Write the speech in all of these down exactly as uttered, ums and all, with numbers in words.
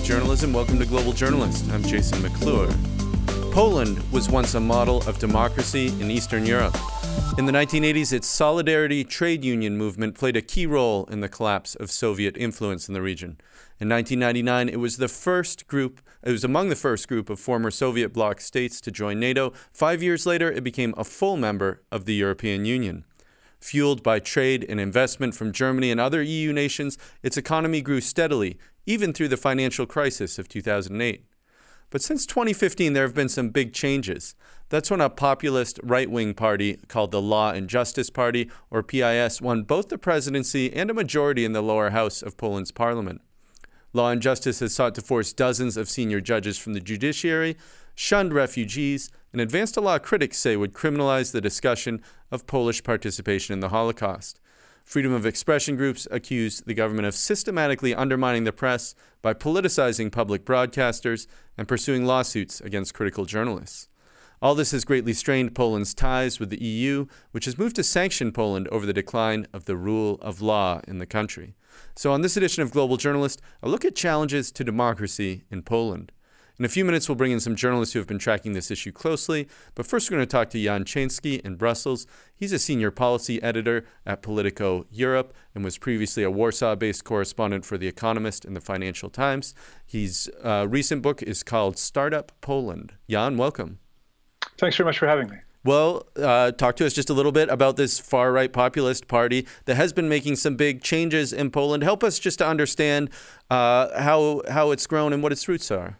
journalism. Welcome to Global Journalist. I'm Jason McClure. Poland was once a model of democracy in Eastern Europe. In the nineteen eighties, its Solidarity trade union movement played a key role in the collapse of Soviet influence in the region. In nineteen ninety-nine, it was the first group, it was among the first group of former Soviet bloc states to join NATO. Five years later, it became a full member of the European Union. Fueled by trade and investment from Germany and other E U nations, its economy grew steadily, even through the financial crisis of two thousand eight. But since twenty fifteen, there have been some big changes. That's when a populist right-wing party called the Law and Justice Party, or P I S, won both the presidency and a majority in the lower house of Poland's parliament. Law and Justice has sought to force dozens of senior judges from the judiciary, shunned refugees, and advanced a law critics say would criminalize the discussion of Polish participation in the Holocaust. Freedom of expression groups accuse the government of systematically undermining the press by politicizing public broadcasters and pursuing lawsuits against critical journalists. All this has greatly strained Poland's ties with the E U, which has moved to sanction Poland over the decline of the rule of law in the country. So on this edition of Global Journalist, a look at challenges to democracy in Poland. In a few minutes, we'll bring in some journalists who have been tracking this issue closely. But first, we're going to talk to Jan Ciężki in Brussels. He's a senior policy editor at Politico Europe and was previously a Warsaw-based correspondent for The Economist and the Financial Times. His uh, recent book is called Startup Poland. Jan, welcome. Thanks very much for having me. Well, uh, talk to us just a little bit about this far-right populist party that has been making some big changes in Poland. Help us just to understand uh, how how it's grown and what its roots are.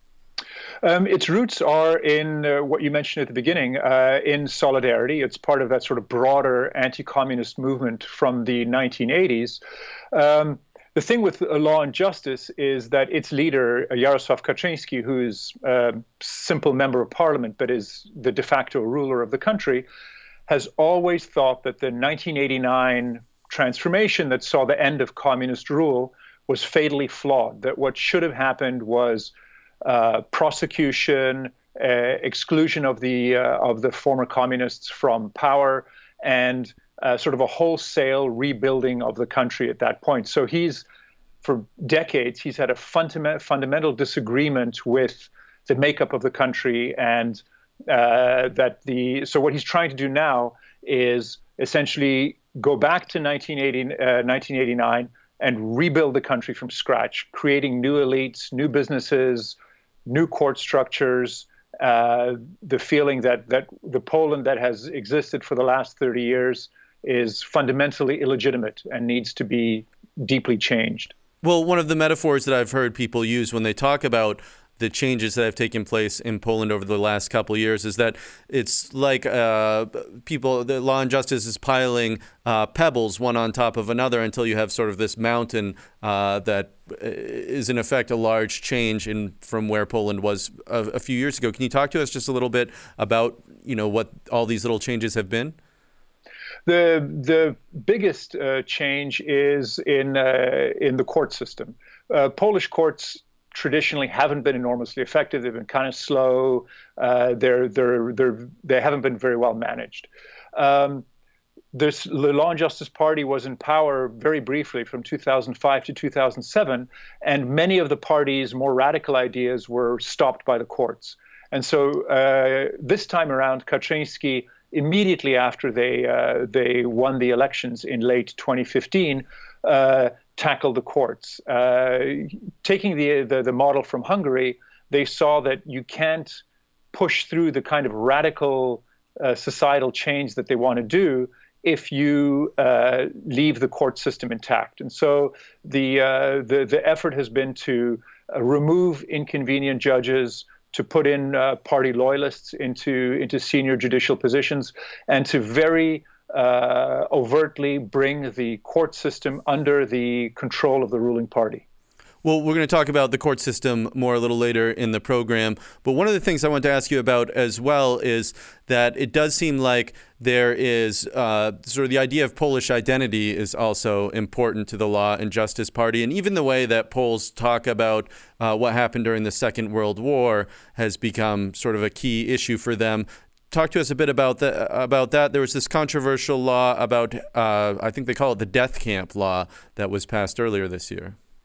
Um, its roots are in uh, what you mentioned at the beginning, uh, in Solidarity. It's part of that sort of broader anti-communist movement from the nineteen eighties. Um, the thing with uh, Law and Justice is that its leader, Jarosław Kaczyński, who's a simple member of parliament but is the de facto ruler of the country, has always thought that the nineteen eighty-nine transformation that saw the end of communist rule was fatally flawed, that what should have happened was Uh, prosecution, uh, exclusion of the uh, of the former communists from power, and uh, sort of a wholesale rebuilding of the country at that point. So he's, for decades, he's had a fundament, fundamental disagreement with the makeup of the country, and uh, that the so what he's trying to do now is essentially go back to nineteen eighty, uh, nineteen eighty-nine and rebuild the country from scratch, creating new elites, new businesses, new court structures, uh, the feeling that that the Poland that has existed for the last thirty years is fundamentally illegitimate and needs to be deeply changed. Well, one of the metaphors that I've heard people use when they talk about the changes that have taken place in Poland over the last couple of years is that it's like uh, people, the Law and Justice is piling uh, pebbles one on top of another until you have sort of this mountain uh, that is in effect a large change in from where Poland was a, a few years ago. Can you talk to us just a little bit about, you know, what all these little changes have been? The the biggest uh, change is in uh, in the court system. Uh, Polish courts traditionally haven't been enormously effective. They've been kind of slow. Uh, they're they're they're they haven't been very well managed. Um, this the Law and Justice Party was in power very briefly from two thousand five to two thousand seven, and many of the party's more radical ideas were stopped by the courts. And so uh, this time around, Kaczyński, immediately after they uh, they won the elections in late twenty fifteen, uh, tackled the courts. Uh, taking the, the the model from Hungary, they saw that you can't push through the kind of radical uh, societal change that they want to do if you uh, leave the court system intact. And so the uh, the the effort has been to uh, remove inconvenient judges, to put in uh, party loyalists into into senior judicial positions, and to very Uh, overtly bring the court system under the control of the ruling party. Well, we're going to talk about the court system more a little later in the program. But one of the things I want to ask you about as well is that it does seem like there is uh, sort of the idea of Polish identity is also important to the Law and Justice Party. And even the way that Poles talk about uh, what happened during the Second World War has become sort of a key issue for them. Talk to us a bit about the, about that. There was this controversial law about, uh, I think they call it the death camp law, that was passed earlier this year.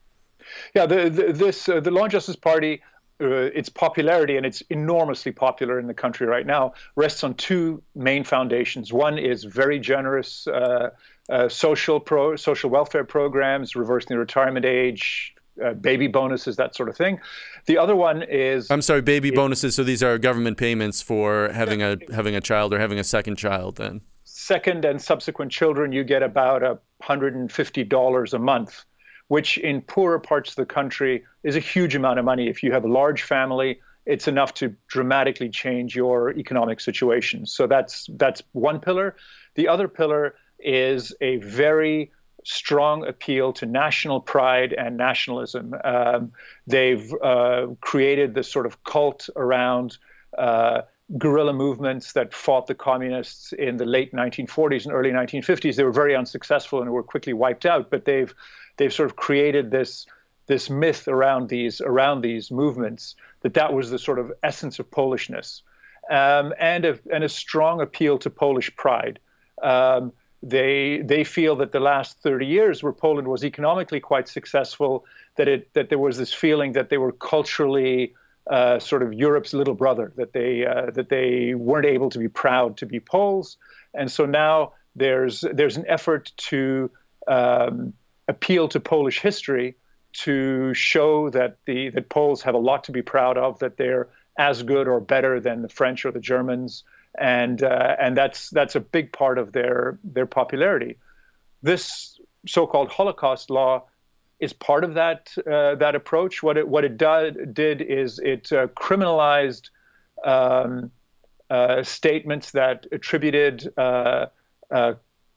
Yeah, the, the, this uh, the Law and Justice Party, uh, its popularity, and it's enormously popular in the country right now, rests on two main foundations. One is very generous uh, uh, social pro social welfare programs, reversing the retirement age, uh, baby bonuses, that sort of thing. The other one is I'm sorry, baby bonuses. So these are government payments for having a having a child or having a second child. Then second and subsequent children, you get about a hundred fifty dollars a month, which in poorer parts of the country is a huge amount of money. If you have a large family, it's enough to dramatically change your economic situation. So that's that's one pillar. The other pillar is a very strong appeal to national pride and nationalism. Um, they've uh, created this sort of cult around uh, guerrilla movements that fought the communists in the late nineteen forties and early nineteen fifties. They were very unsuccessful and were quickly wiped out, but they've they've sort of created this this myth around these around these movements that that was the sort of essence of Polishness, um, and a and a strong appeal to Polish pride. Um, they they feel that the last thirty years, where Poland was economically quite successful, that it that there was this feeling that they were culturally uh, sort of Europe's little brother, that they uh, that they weren't able to be proud to be Poles, and so now there's there's an effort to um, appeal to Polish history, to show that the that Poles have a lot to be proud of, that they're as good or better than the French or the Germans, and uh, and that's that's a big part of their their popularity. This so-called Holocaust law is part of that uh, that approach. What it what it did did is it uh, criminalized um, uh, statements that attributed uh, uh,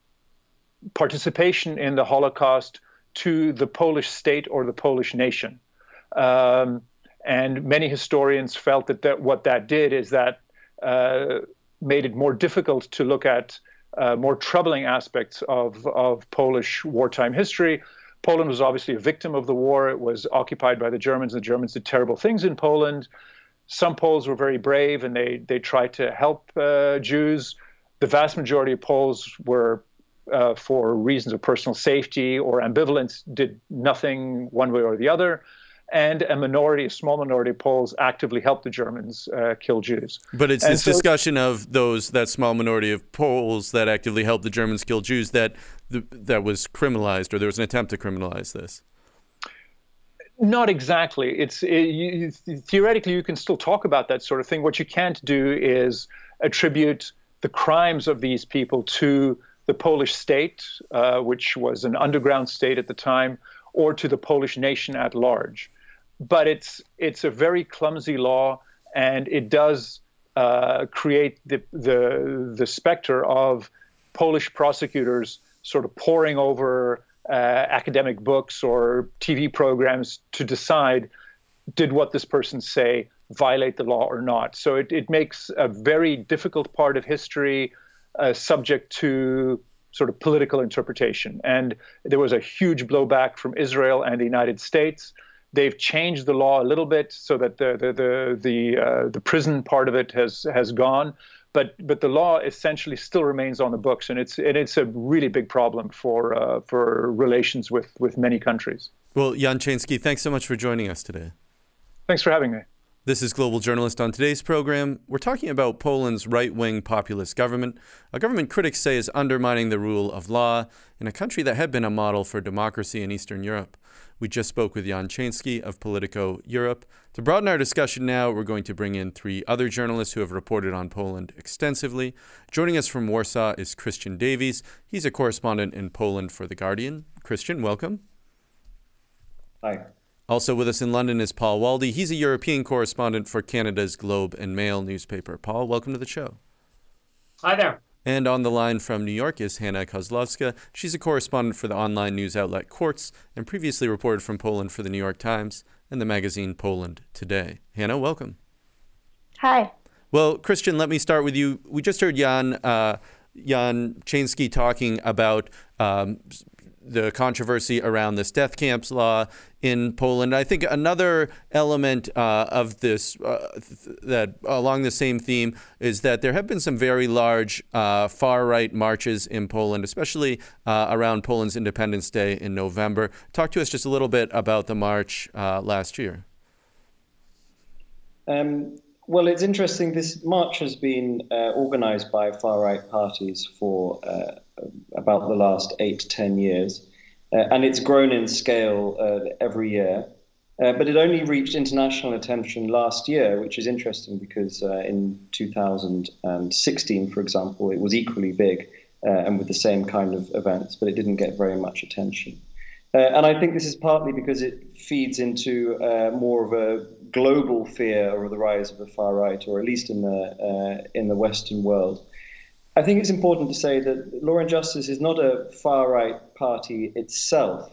participation in the Holocaust to the Polish state or the Polish nation. Um, and many historians felt that, that what that did is that uh, made it more difficult to look at uh, more troubling aspects of, of Polish wartime history. Poland was obviously a victim of the war. It was occupied by the Germans. The Germans did terrible things in Poland. Some Poles were very brave, and they, they tried to help uh, Jews. The vast majority of Poles were Uh, for reasons of personal safety or ambivalence, did nothing one way or the other. And a minority, a small minority of Poles actively helped the Germans uh, kill Jews. But it's and this so, discussion of those, that small minority of Poles that actively helped the Germans kill Jews that that was criminalized, or there was an attempt to criminalize this. Not exactly. It's it, you, theoretically, you can still talk about that sort of thing. What you can't do is attribute the crimes of these people to the Polish state, uh, which was an underground state at the time, or to the Polish nation at large. But it's it's a very clumsy law, and it does uh, create the, the the specter of Polish prosecutors sort of poring over uh, academic books or T V programs to decide, did what this person say violate the law or not? So it, it makes a very difficult part of history Uh, subject to sort of political interpretation. And there was a huge blowback from Israel and the United States. They've changed the law a little bit so that the the the the, uh, the prison part of it has has gone, but but the law essentially still remains on the books, and it's and it's a really big problem for uh, for relations with with many countries. Well, Jan Chański, thanks so much for joining us today. Thanks for having me. This is Global Journalist. On today's program, we're talking about Poland's right-wing populist government, a government critics say is undermining the rule of law in a country that had been a model for democracy in Eastern Europe. We just spoke with Jan Chański of Politico Europe. To broaden our discussion now, we're going to bring in three other journalists who have reported on Poland extensively. Joining us from Warsaw is Christian Davies. He's a correspondent in Poland for The Guardian. Christian, welcome. Hi. Also with us in London is Paul Waldy. He's a European correspondent for Canada's Globe and Mail newspaper. Paul, welcome to the show. Hi there. And on the line from New York is Hanna Kozłowska. She's a correspondent for the online news outlet Quartz and previously reported from Poland for the New York Times and the magazine Poland Today. Hanna, welcome. Hi. Well, Christian, let me start with you. We just heard Jan, uh, Jan Chański talking about um, the controversy around this death camps law in Poland. I think another element uh, of this uh, th- that along the same theme is that there have been some very large uh, far-right marches in Poland, especially uh, around Poland's Independence Day in November. Talk to us just a little bit about the march uh, last year. Um, well, it's interesting. This march has been uh, organized by far-right parties for uh, about the last eight to ten years. Uh, and it's grown in scale uh, every year. Uh, but it only reached international attention last year, which is interesting because uh, in two thousand sixteen, for example, it was equally big uh, and with the same kind of events, but it didn't get very much attention. Uh, and I think this is partly because it feeds into uh, more of a global fear of the rise of the far right, or at least in the uh, in the Western world. I think it's important to say that Law and Justice is not a far-right party itself,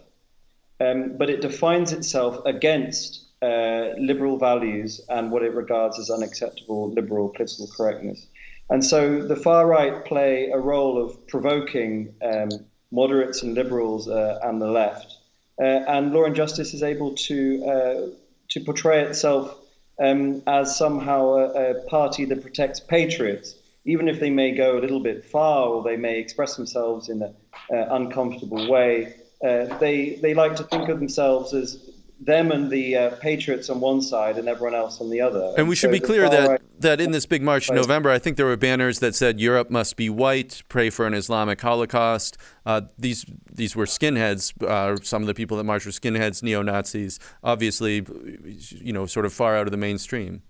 um, but it defines itself against uh, liberal values and what it regards as unacceptable liberal political correctness. And so the far-right play a role of provoking um, moderates and liberals uh, and the left, uh, and Law and Justice is able to, uh, to portray itself um, as somehow a, a party that protects patriots, even if they may go a little bit far or they may express themselves in an uh, uncomfortable way. Uh, they they like to think of themselves as them and the uh, patriots on one side and everyone else on the other. And, and we should so be clear that, right, that in this big march in November, I think there were banners that said Europe must be white, pray for an Islamic Holocaust. Uh, these these were skinheads. Uh, some of the people that marched were skinheads, neo-Nazis, obviously, you know, sort of far out of the mainstream.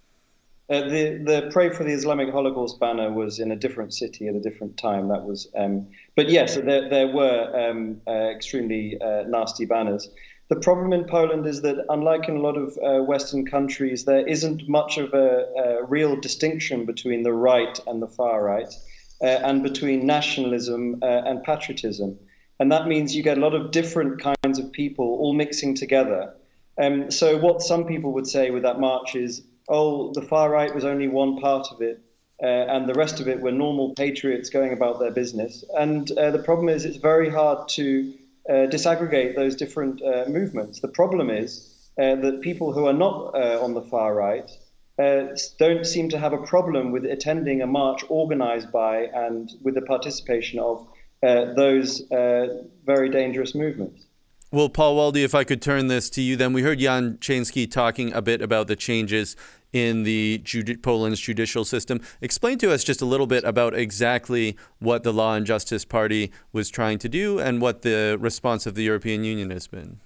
Uh, the the Pray for the Islamic Holocaust banner was in a different city at a different time. That was, um, but yes, there there were um, uh, extremely uh, nasty banners. The problem in Poland is that, unlike in a lot of uh, Western countries, there isn't much of a, a real distinction between the right and the far right, uh, and between nationalism uh, and patriotism, and that means you get a lot of different kinds of people all mixing together. Um, so what some people would say with that march is, oh, the far right was only one part of it, uh, and the rest of it were normal patriots going about their business. And uh, the problem is it's very hard to uh, disaggregate those different uh, movements. The problem is uh, that people who are not uh, on the far right uh, don't seem to have a problem with attending a march organized by and with the participation of uh, those uh, very dangerous movements. Well, Paul Waldie, if I could turn this to you then. We heard Jan Chański talking a bit about the changes in the Judi- Poland's judicial system. Explain to us just a little bit about exactly what the Law and Justice Party was trying to do and what the response of the European Union has been.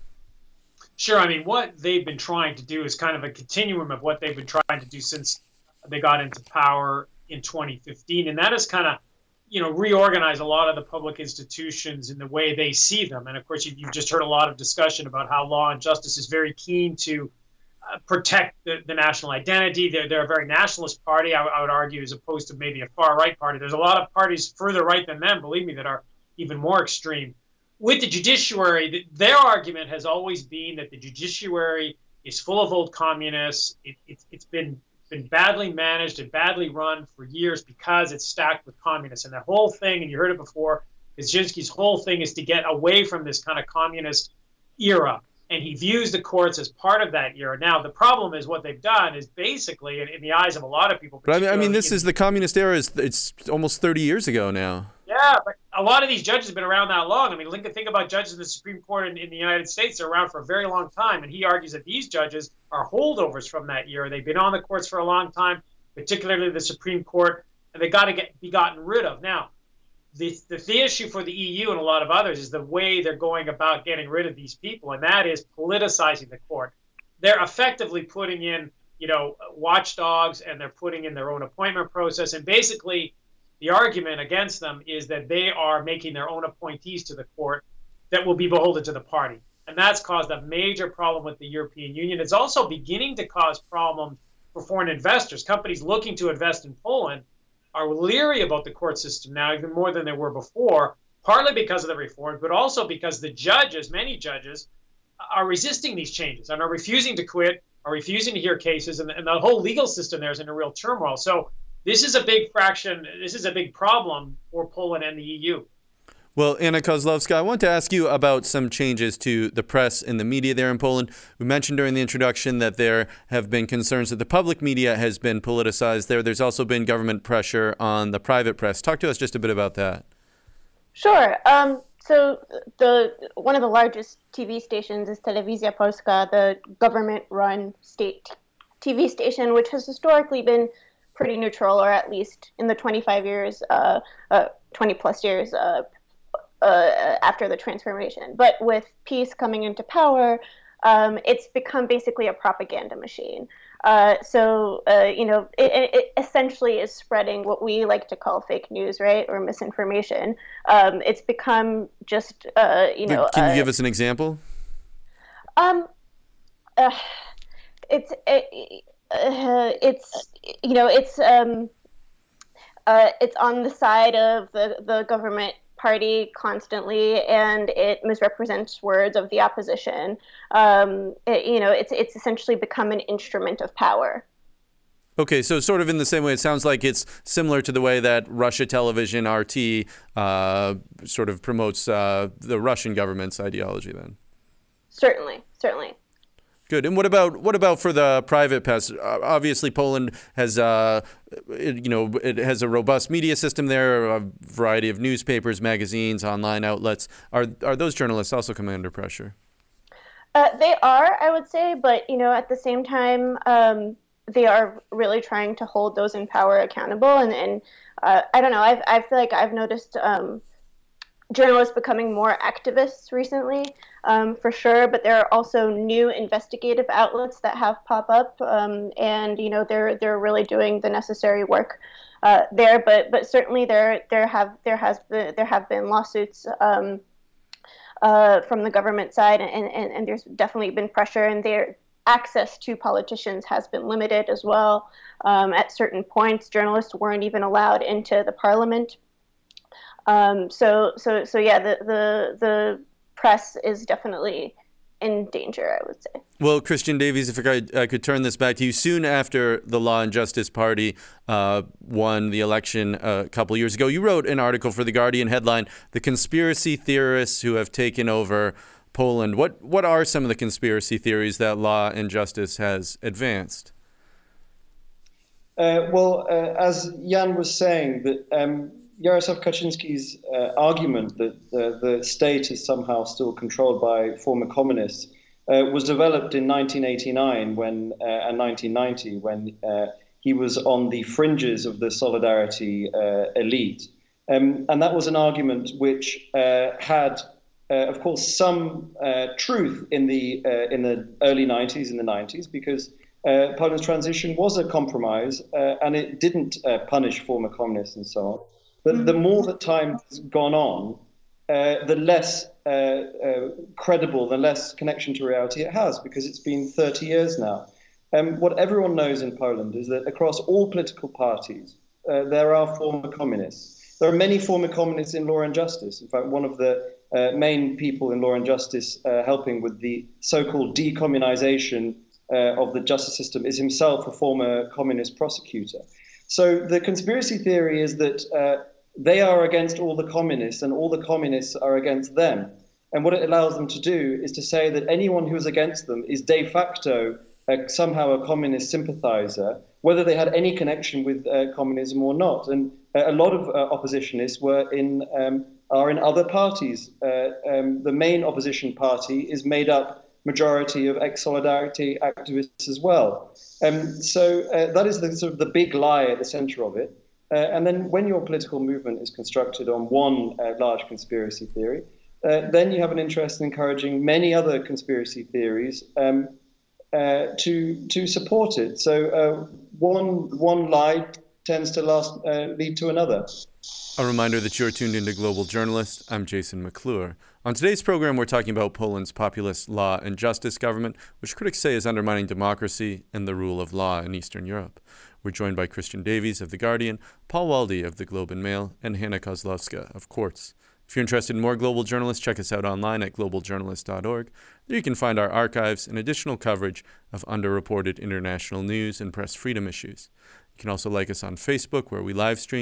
Sure. I mean, what they've been trying to do is kind of a continuum of what they've been trying to do since they got into power in twenty fifteen. And that is kind of, you know, reorganize a lot of the public institutions in the way they see them. And of course, you, you've just heard a lot of discussion about how Law and Justice is very keen to uh, protect the, the national identity. They're, they're a very nationalist party, I, I would argue, as opposed to maybe a far right party. There's a lot of parties further right than them, believe me, that are even more extreme. With the judiciary, the, their argument has always been that the judiciary is full of old communists. It, it, it's been been badly managed and badly run for years because it's stacked with communists. And the whole thing, and you heard it before, Kaczynski's whole thing is to get away from this kind of communist era. And he views the courts as part of that era. Now, the problem is what they've done is basically, in, in the eyes of a lot of people... But I mean, I mean this is the communist era. Is It's almost thirty years ago now. Yeah, but a lot of these judges have been around that long. I mean, think about judges in the Supreme Court in, in the United States. They're around for a very long time. And he argues that these judges are holdovers from that era. They've been on the courts for a long time, particularly the Supreme Court, and they got to get be gotten rid of. Now, the, the the issue for the E U and a lot of others is the way they're going about getting rid of these people, and that is politicizing the court. They're effectively putting in, you know, watchdogs, and they're putting in their own appointment process, and basically the argument against them is that they are making their own appointees to the court that will be beholden to the party. And that's caused a major problem with the European Union. It's also beginning to cause problems for foreign investors. Companies looking to invest in Poland are leery about the court system now, even more than they were before, partly because of the reforms, but also because the judges, many judges, are resisting these changes and are refusing to quit, are refusing to hear cases, and, and the whole legal system there is in a real turmoil. So this is a big fraction, this is a big problem for Poland and the E U. Well, Anna Kozłowska, I want to ask you about some changes to the press and the media there in Poland. We mentioned during the introduction that there have been concerns that the public media has been politicized there. There's also been government pressure on the private press. Talk to us just a bit about that. Sure. Um, so the one of the largest T V stations is Telewizja Polska, the government-run state T V station, which has historically been pretty neutral, or at least in the twenty-five years, uh, uh, twenty plus years uh, uh, after the transformation. But with PiS coming into power, um, it's become basically a propaganda machine. Uh, so, uh, you know, it, it essentially is spreading what we like to call fake news, right, or misinformation. Um, it's become just, uh, you know. Can you uh, give us an example? Um, uh, it's it, uh, it's you know it's um, uh, it's on the side of the the government party constantly, and it misrepresents words of the opposition. Um, it, you know, it's it's essentially become an instrument of power. Okay, so sort of in the same way, it sounds like it's similar to the way that Russia Television, R T, uh, sort of promotes uh, the Russian government's ideology then. Certainly, certainly. Good. And what about what about for the private press? Uh, obviously, Poland has, uh, it, you know, it has a robust media system there, a variety of newspapers, magazines, online outlets. Are are those journalists also coming under pressure? Uh, they are, I would say, but you know, at the same time, um, they are really trying to hold those in power accountable. And and uh, I don't know. I I feel like I've noticed um, journalists becoming more activists recently. Um, for sure, but there are also new investigative outlets that have popped up, um, and you know they're they're really doing the necessary work uh, there. But but certainly there there have there has been, there have been lawsuits um, uh, from the government side, and, and, and there's definitely been pressure, and their access to politicians has been limited as well. Um, at certain points, journalists weren't even allowed into the parliament. Um, so so so yeah, the the the press is definitely in danger, I would say. Well, Christian Davies, if I could, I could turn this back to you. Soon after the Law and Justice Party uh, won the election a couple years ago, you wrote an article for The Guardian headline, "The Conspiracy Theorists Who Have Taken Over Poland." What what are some of the conspiracy theories that Law and Justice has advanced? Uh, well, uh, as Jan was saying, that um, Jarosław Kaczynski's uh, argument that uh, the state is somehow still controlled by former communists uh, was developed in nineteen eighty-nine when, uh, and nineteen ninety when uh, he was on the fringes of the Solidarity uh, elite. Um, and that was an argument which uh, had, uh, of course, some uh, truth in the, uh, in the early nineties, in the nineties, because uh, Poland's transition was a compromise uh, and it didn't uh, punish former communists and so on. But the more that time has gone on, uh, the less uh, uh, credible, the less connection to reality it has, because it's been thirty years now. Um, what everyone knows in Poland is that across all political parties, uh, there are former communists. There are many former communists in Law and Justice. In fact, one of the uh, main people in Law and Justice uh, helping with the so-called decommunization uh, of the justice system is himself a former communist prosecutor. So the conspiracy theory is that uh, they are against all the communists and all the communists are against them. And what it allows them to do is to say that anyone who is against them is de facto uh, somehow a communist sympathizer, whether they had any connection with uh, communism or not. And uh, a lot of uh, oppositionists were in um, are in other parties. Uh, um, the main opposition party is made up majority of ex-Solidarity activists as well. Um, so uh, that is the sort of the big lie at the center of it. Uh, and then when your political movement is constructed on one uh, large conspiracy theory, uh, then you have an interest in encouraging many other conspiracy theories um, uh, to to support it. So uh, one one lie tends to last uh, lead to another. A reminder that you're tuned into Global Journalist. I'm Jason McClure. On today's program, we're talking about Poland's populist law and justice government, which critics say is undermining democracy and the rule of law in Eastern Europe. We're joined by Christian Davies of The Guardian, Paul Waldy of The Globe and Mail, and Hannah Kozłowska of Quartz. If you're interested in more Global Journalists, check us out online at global journalist dot org. There you can find our archives and additional coverage of underreported international news and press freedom issues. You can also like us on Facebook, where we live stream,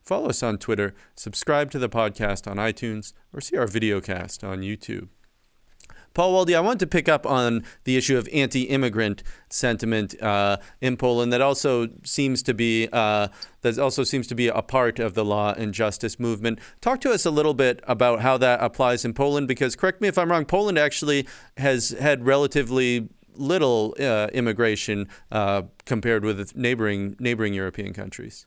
follow us on Twitter, subscribe to the podcast on iTunes, or see our videocast on YouTube. Paul Waldie, I want to pick up on the issue of anti-immigrant sentiment uh, in Poland that also seems to be uh, that also seems to be a part of the law and justice movement. Talk to us a little bit about how that applies in Poland, because correct me if I'm wrong, Poland actually has had relatively little uh, immigration uh, compared with its neighboring neighboring European countries.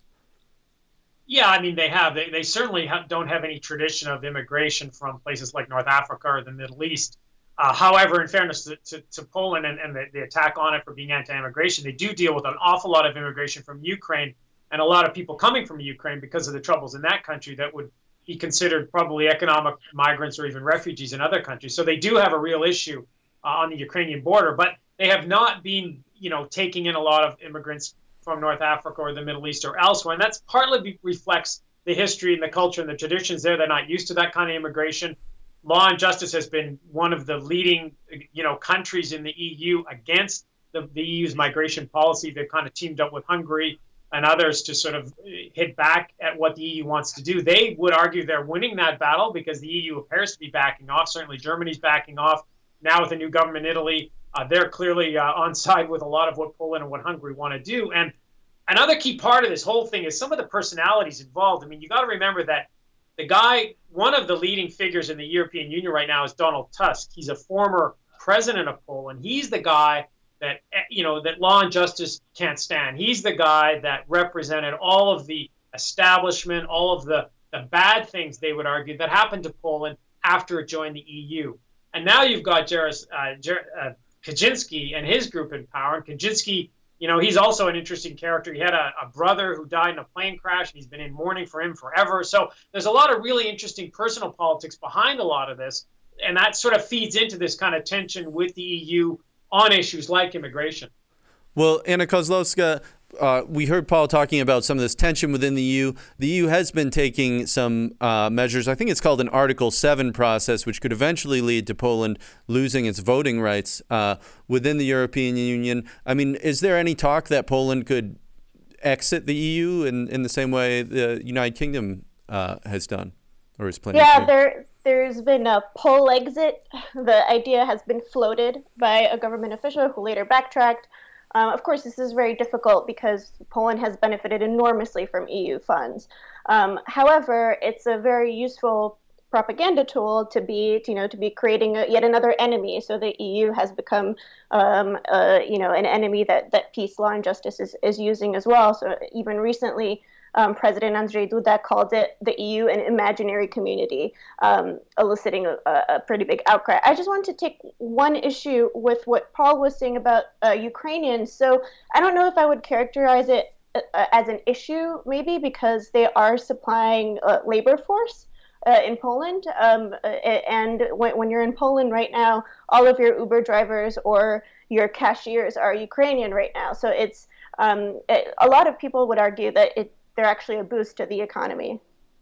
Yeah, I mean, they have. They, they certainly have, don't have any tradition of immigration from places like North Africa or the Middle East. Uh, however, in fairness to, to, to Poland and, and the, the attack on it for being anti-immigration, they do deal with an awful lot of immigration from Ukraine and a lot of people coming from Ukraine because of the troubles in that country that would be considered probably economic migrants or even refugees in other countries. So they do have a real issue uh, on the Ukrainian border, but they have not been, you know, taking in a lot of immigrants from North Africa or the Middle East or elsewhere. And that's partly be, reflects the history and the culture and the traditions there. They're not used to that kind of immigration. Law and Justice has been one of the leading, you know, countries in the E U against the, the E U's migration policy. They've kind of teamed up with Hungary and others to sort of hit back at what the E U wants to do. They would argue they're winning that battle because the E U appears to be backing off. Certainly Germany's backing off. Now with the new government in Italy, uh, they're clearly uh, on side with a lot of what Poland and what Hungary want to do. And another key part of this whole thing is some of the personalities involved. I mean, you got to remember that the guy, one of the leading figures in the European Union right now is Donald Tusk. He's a former president of Poland. He's the guy that, you know, that Law and Justice can't stand. He's the guy that represented all of the establishment, all of the, the bad things, they would argue, that happened to Poland after it joined the E U. And now you've got Jaros, uh, Jer- uh, Kaczynski and his group in power. And Kaczynski, you know, he's also an interesting character. He had a, a brother who died in a plane crash, and he's been in mourning for him forever. So there's a lot of really interesting personal politics behind a lot of this, and that sort of feeds into this kind of tension with the E U on issues like immigration. Well, Anna Kozłowska, uh, we heard Paul talking about some of this tension within the E U. The E U has been taking some uh, measures. I think it's called an Article seven process, which could eventually lead to Poland losing its voting rights uh, within the European Union. I mean, is there any talk that Poland could exit the E U in, in the same way the United Kingdom uh, has done or is planning yeah, to? there, there's been a poll exit. The idea has been floated by a government official who later backtracked. Um, of course, this is very difficult because Poland has benefited enormously from E U funds. Um, however, it's a very useful propaganda tool to be, you know, to be creating a, yet another enemy. So the E U has become, um, uh, you know, an enemy that that peace, law, and justice is, is using as well. So even recently, Um, President Andrzej Duda called it the E U an imaginary community, um, eliciting a, a pretty big outcry. I just wanted to take one issue with what Paul was saying about uh, Ukrainians. So I don't know if I would characterize it uh, as an issue, maybe because they are supplying uh, labor force uh, in Poland. Um, and when, when you're in Poland right now, all of your Uber drivers or your cashiers are Ukrainian right now. So it's um, it, a lot of people would argue that it they're actually a boost to the economy.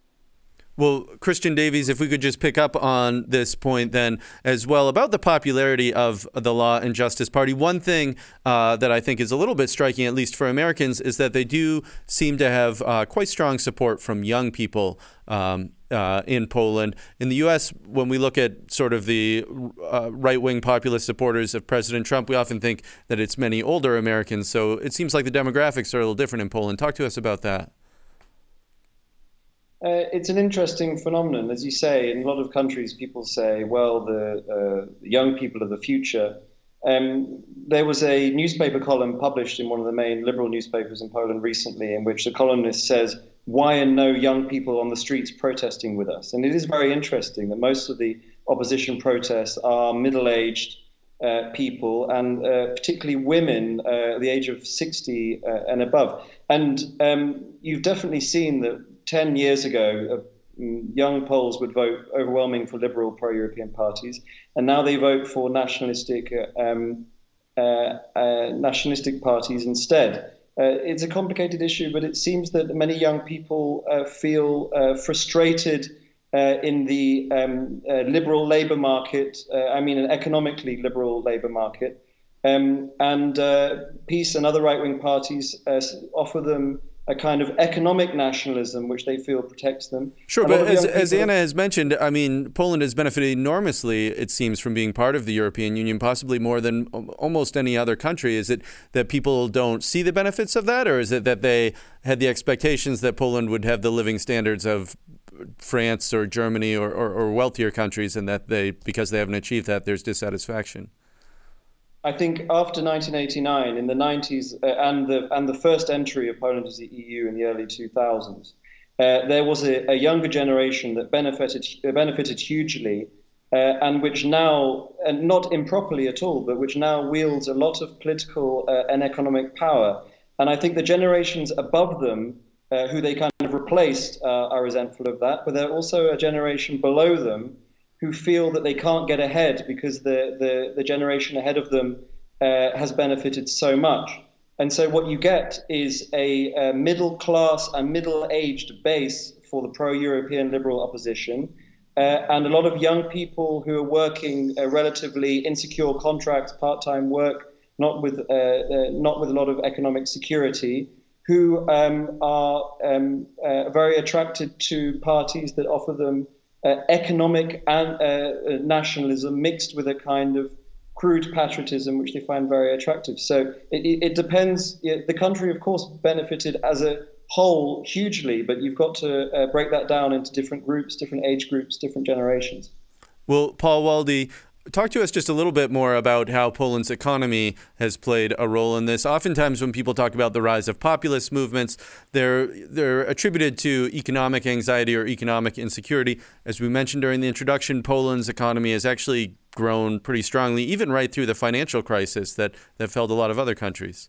Well, Christian Davies, if we could just pick up on this point then as well about the popularity of the Law and Justice Party. One thing uh, that I think is a little bit striking, at least for Americans, is that they do seem to have uh, quite strong support from young people um, uh, in Poland. In the U S, when we look at sort of the uh, right-wing populist supporters of President Trump, we often think that it's many older Americans. So it seems like the demographics are a little different in Poland. Talk to us about that. Uh, it's an interesting phenomenon. As you say, in a lot of countries, people say, well, the uh, young people are the future. Um, there was a newspaper column published in one of the main liberal newspapers in Poland recently in which the columnist says, why are no young people on the streets protesting with us? And it is very interesting that most of the opposition protests are middle-aged uh, people and uh, particularly women uh, at the age of sixty uh, and above. And um, you've definitely seen that ten years ago, uh, young Poles would vote overwhelming for liberal pro-European parties, and now they vote for nationalistic uh, um, uh, uh, nationalistic parties instead. Uh, it's a complicated issue, but it seems that many young people uh, feel uh, frustrated uh, in the um, uh, liberal labour market, uh, I mean an economically liberal labour market, um, and uh, PiS and other right-wing parties uh, offer them a kind of economic nationalism which they feel protects them. Sure, but as, as Anna has mentioned, I mean, Poland has benefited enormously, it seems, from being part of the European Union, possibly more than almost any other country. Is it that people don't see the benefits of that, or is it that they had the expectations that Poland would have the living standards of France or Germany or, or, or wealthier countries, and that they, because they haven't achieved that, there's dissatisfaction? I think after nineteen eighty-nine, in the nineties, uh, and the and the first entry of Poland to the E U in the early two thousands, uh, there was a, a younger generation that benefited uh, benefited hugely, uh, and which now, and not improperly at all, but which now wields a lot of political uh, and economic power. And I think the generations above them, uh, who they kind of replaced, uh, are resentful of that. But there are also a generation below them who feel that they can't get ahead because the, the, the generation ahead of them uh, has benefited so much. And so what you get is a, a middle-class and middle-aged base for the pro-European liberal opposition, uh, and a lot of young people who are working uh, relatively insecure contracts, part-time work, not with, uh, uh, not with a lot of economic security, who um, are um, uh, very attracted to parties that offer them Uh, economic and uh, nationalism mixed with a kind of crude patriotism, which they find very attractive. So it, it depends. The country, of course, benefited as a whole hugely, but you've got to uh, break that down into different groups, different age groups, different generations. Well, Paul Waldie, talk to us just a little bit more about how Poland's economy has played a role in this. Oftentimes when people talk about the rise of populist movements, they're they're attributed to economic anxiety or economic insecurity. As we mentioned during the introduction, Poland's economy has actually grown pretty strongly, even right through the financial crisis that, that felled a lot of other countries.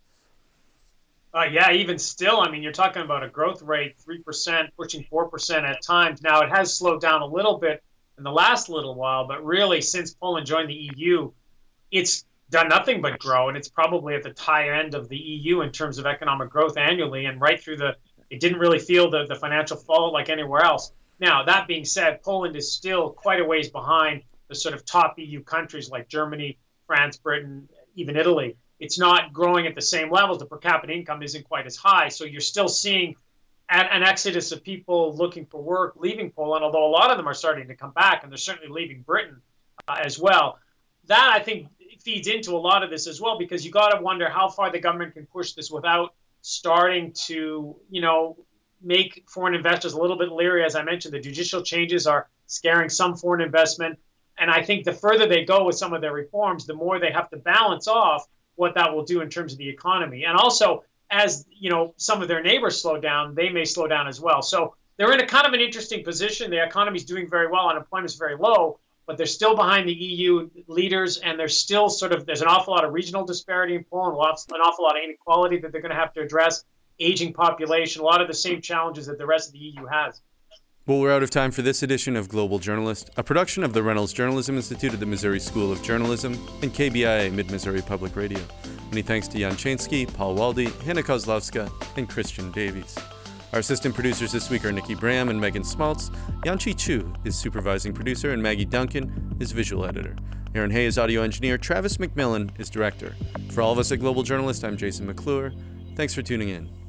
Uh, yeah, even still, I mean, you're talking about a growth rate, three percent, pushing four percent at times. Now, it has slowed down a little bit in the last little while, but really since Poland joined the E U, it's done nothing but grow, and it's probably at the high end of the E U in terms of economic growth annually, and right through the, it didn't really feel the, the financial fallout like anywhere else. Now, that being said, Poland is still quite a ways behind the sort of top E U countries like Germany, France, Britain, even Italy. It's not growing at the same levels. The per capita income isn't quite as high, so you're still seeing an exodus of people looking for work, leaving Poland, although a lot of them are starting to come back, and they're certainly leaving Britain uh, as well. That, I think, feeds into a lot of this as well, because you got to wonder how far the government can push this without starting to, you know, make foreign investors a little bit leery. As I mentioned, the judicial changes are scaring some foreign investment. And I think the further they go with some of their reforms, the more they have to balance off what that will do in terms of the economy. And also, as you know, some of their neighbors slow down, they may slow down as well. So they're in a kind of an interesting position. The economy is doing very well. Unemployment is very low, but they're still behind the E U leaders, and there's still sort of, there's an awful lot of regional disparity in Poland, lots, an awful lot of inequality that they're going to have to address, aging population, a lot of the same challenges that the rest of the E U has. Well, we're out of time for this edition of Global Journalist, a production of the Reynolds Journalism Institute at the Missouri School of Journalism and K B I A Mid-Missouri Public Radio. Many thanks to Jan Chansky, Paul Waldie, Hannah Kozlowska, and Christian Davies. Our assistant producers this week are Nikki Bram and Megan Smaltz. Yanchi Chu is supervising producer, and Maggie Duncan is visual editor. Aaron Hay is audio engineer. Travis McMillan is director. For all of us at Global Journalist, I'm Jason McClure. Thanks for tuning in.